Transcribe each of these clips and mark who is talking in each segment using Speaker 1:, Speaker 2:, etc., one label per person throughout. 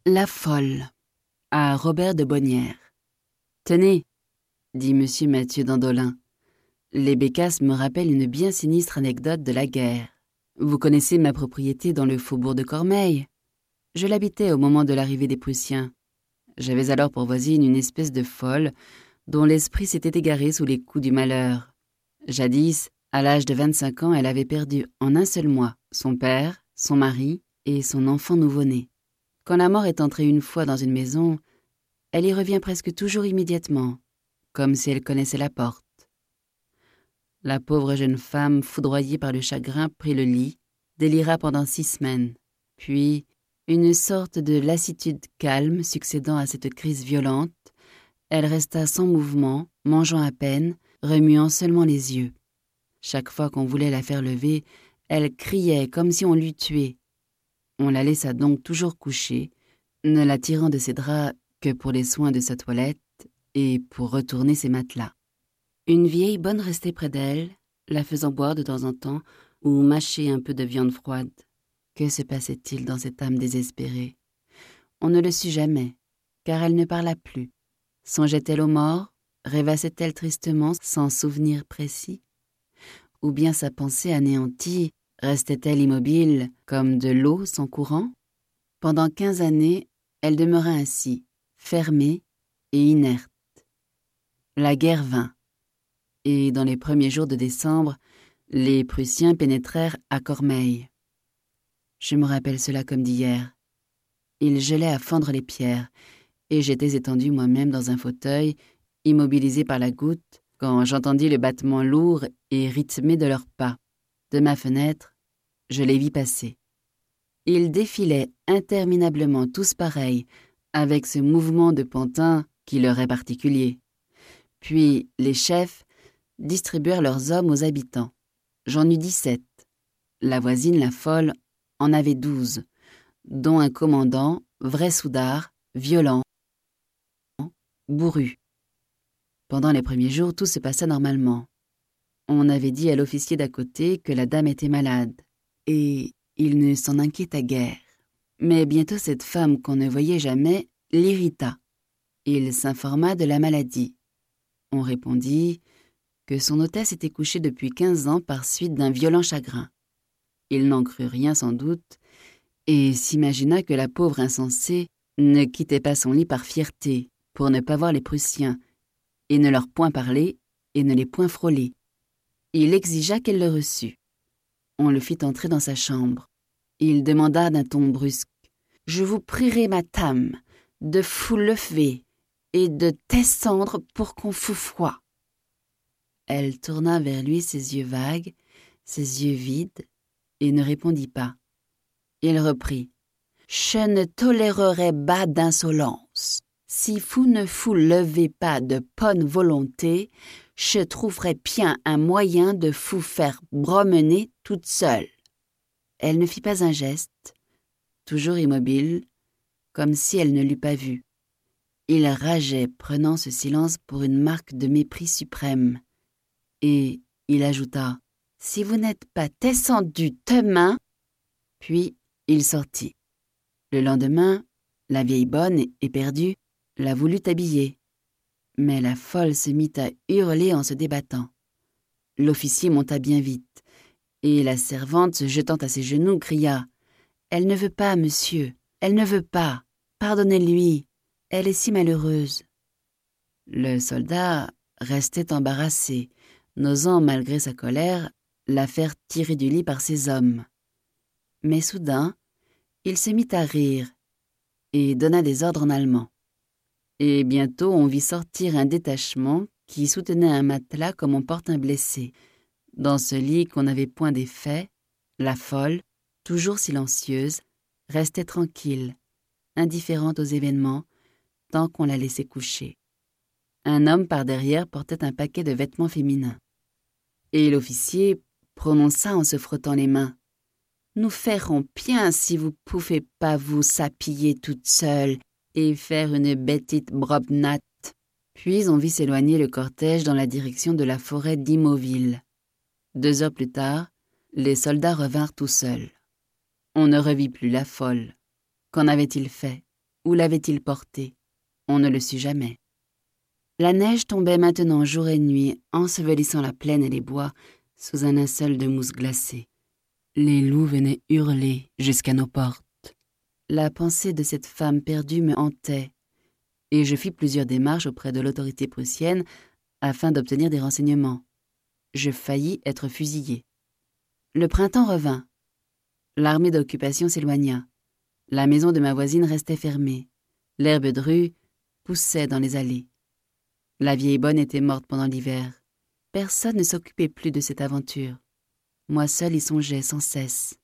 Speaker 1: La folle, à Robert de Bonnières. Tenez, dit monsieur Mathieu Dandolin, les bécasses me rappellent une bien sinistre anecdote de la guerre. Vous connaissez ma propriété dans le faubourg de Cormeilles. Je l'habitais au moment de l'arrivée des Prussiens. J'avais alors pour voisine une espèce de folle dont l'esprit s'était égaré sous les coups du malheur. Jadis, à l'âge de 25 ans, elle avait perdu en un seul mois son père, son mari et son enfant nouveau-né. Quand la mort est entrée une fois dans une maison, elle y revient presque toujours immédiatement, comme si elle connaissait la porte. La pauvre jeune femme, foudroyée par le chagrin, prit le lit, délira pendant 6 semaines. Puis, une sorte de lassitude calme succédant à cette crise violente, elle resta sans mouvement, mangeant à peine, remuant seulement les yeux. Chaque fois qu'on voulait la faire lever, elle criait comme si on l'eût tuée. On la laissa donc toujours couchée, ne la tirant de ses draps que pour les soins de sa toilette et pour retourner ses matelas. Une vieille bonne restait près d'elle, la faisant boire de temps en temps ou mâcher un peu de viande froide. Que se passait-il dans cette âme désespérée? On ne le sut jamais, car elle ne parla plus. Songeait-elle aux morts? Rêvassait-elle tristement sans souvenir précis? Ou bien sa pensée anéantie restait-elle immobile comme de l'eau sans courant? Pendant 15 années, elle demeura ainsi, fermée et inerte. La guerre vint, et dans les premiers jours de décembre, les Prussiens pénétrèrent à Cormeilles. Je me rappelle cela comme d'hier. Il gelait à fendre les pierres, et j'étais étendue moi-même dans un fauteuil, immobilisée par la goutte, quand j'entendis le battement lourd et rythmé de leurs pas. De ma fenêtre, je les vis passer. Ils défilaient interminablement tous pareils, avec ce mouvement de pantin qui leur est particulier. Puis les chefs distribuèrent leurs hommes aux habitants. J'en eus 17. La voisine, la folle, en avait 12, dont un commandant, vrai soudard, violent, bourru. Pendant les premiers jours, tout se passa normalement. On avait dit à l'officier d'à côté que la dame était malade, et il ne s'en inquiéta guère. Mais bientôt cette femme qu'on ne voyait jamais l'irrita. Il s'informa de la maladie. On répondit que son hôtesse était couchée depuis 15 ans par suite d'un violent chagrin. Il n'en crut rien sans doute, et s'imagina que la pauvre insensée ne quittait pas son lit par fierté pour ne pas voir les Prussiens, et ne leur point parler et ne les point frôler. Il exigea qu'elle le reçût. On le fit entrer dans sa chambre. Il demanda d'un ton brusque: « Je vous prierai, madame, de vous lever et de descendre pour qu'on fût froid. » Elle tourna vers lui ses yeux vagues, ses yeux vides, et ne répondit pas. Il reprit: « Je ne tolérerai pas d'insolence. Si vous ne vous levez pas de bonne volonté, je trouverai bien un moyen de vous faire promener toute seule. » Elle ne fit pas un geste, toujours immobile, comme si elle ne l'eût pas vu. Il rageait, prenant ce silence pour une marque de mépris suprême. Et il ajouta: « Si vous n'êtes pas descendu demain... » Puis il sortit. Le lendemain, la vieille bonne, éperdue, la voulut habiller. Mais la folle se mit à hurler en se débattant. L'officier monta bien vite, et la servante, se jetant à ses genoux, cria: « Elle ne veut pas, monsieur, elle ne veut pas. Pardonnez-lui, elle est si malheureuse. » Le soldat restait embarrassé, n'osant, malgré sa colère, la faire tirer du lit par ses hommes. Mais soudain, il se mit à rire et donna des ordres en allemand. Et bientôt on vit sortir un détachement qui soutenait un matelas comme on porte un blessé. Dans ce lit qu'on n'avait point défait, la folle, toujours silencieuse, restait tranquille, indifférente aux événements, tant qu'on la laissait coucher. Un homme par derrière portait un paquet de vêtements féminins. Et l'officier prononça en se frottant les mains: « Nous ferons bien si vous pouvez pas vous s'habiller toute seule et faire une petite promenade. » Puis on vit s'éloigner le cortège dans la direction de la forêt d'Imoville. 2 heures plus tard, les soldats revinrent tout seuls. On ne revit plus la folle. Qu'en avait-il fait? Où l'avait-il porté? On ne le sut jamais. La neige tombait maintenant jour et nuit, ensevelissant la plaine et les bois sous un linceul de mousse glacée. Les loups venaient hurler jusqu'à nos portes. La pensée de cette femme perdue me hantait, et je fis plusieurs démarches auprès de l'autorité prussienne afin d'obtenir des renseignements. Je faillis être fusillé. Le printemps revint. L'armée d'occupation s'éloigna. La maison de ma voisine restait fermée. L'herbe de rue poussait dans les allées. La vieille bonne était morte pendant l'hiver. Personne ne s'occupait plus de cette aventure. Moi seul y songeais sans cesse.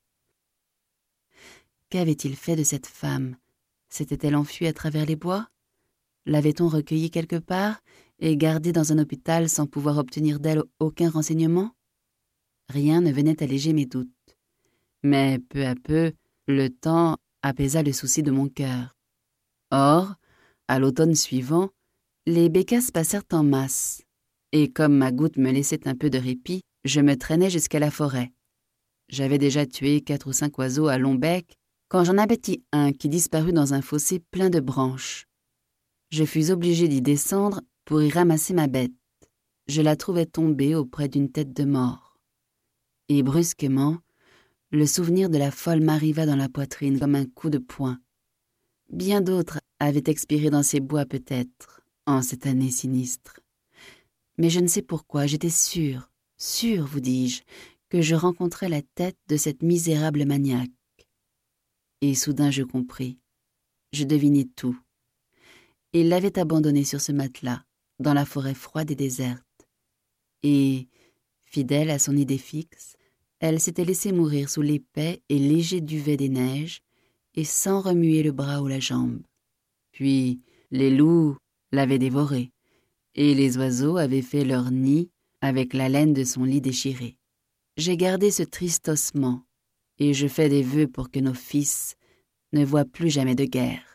Speaker 1: Qu'avait-il fait de cette femme? S'était-elle enfuie à travers les bois? L'avait-on recueillie quelque part et gardée dans un hôpital sans pouvoir obtenir d'elle aucun renseignement? Rien ne venait alléger mes doutes. Mais peu à peu, le temps apaisa le souci de mon cœur. Or, à l'automne suivant, les bécasses passèrent en masse, et comme ma goutte me laissait un peu de répit, je me traînais jusqu'à la forêt. J'avais déjà tué 4 ou 5 oiseaux à long bec, quand j'en abattis un qui disparut dans un fossé plein de branches. Je fus obligé d'y descendre pour y ramasser ma bête. Je la trouvais tombée auprès d'une tête de mort. Et brusquement, le souvenir de la folle m'arriva dans la poitrine comme un coup de poing. Bien d'autres avaient expiré dans ces bois peut-être, en cette année sinistre. Mais je ne sais pourquoi, j'étais sûre, vous dis-je, que je rencontrais la tête de cette misérable maniaque. Et soudain je compris. Je devinai tout. Il l'avait abandonnée sur ce matelas, dans la forêt froide et déserte. Et, fidèle à son idée fixe, elle s'était laissée mourir sous l'épais et léger duvet des neiges, et sans remuer le bras ou la jambe. Puis les loups l'avaient dévorée, et les oiseaux avaient fait leur nid avec la laine de son lit déchiré. J'ai gardé ce triste ossement, et je fais des vœux pour que nos fils ne voient plus jamais de guerre.